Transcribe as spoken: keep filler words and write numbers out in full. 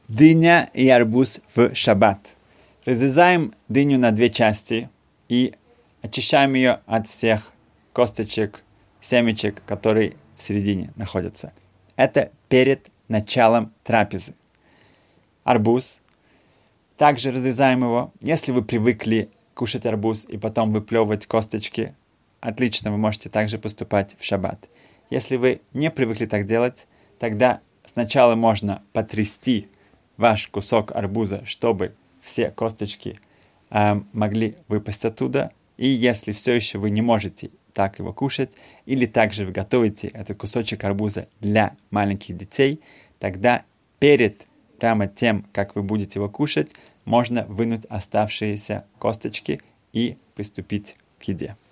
Дыня и арбуз в шаббат. Разрезаем дыню на две части и очищаем ее от всех косточек, семечек, которые в середине находятся. Это перед началом трапезы. Арбуз. Также разрезаем его. Если вы привыкли кушать арбуз и потом выплевывать косточки, отлично, вы можете также поступать в шаббат. Если вы не привыкли так делать, тогда сначала можно потрясти ваш кусок арбуза, чтобы все косточки э, могли выпасть оттуда. И если все еще вы не можете так его кушать, или также вы готовите этот кусочек арбуза для маленьких детей, тогда перед прямо тем, как вы будете его кушать, можно вынуть оставшиеся косточки и приступить к еде.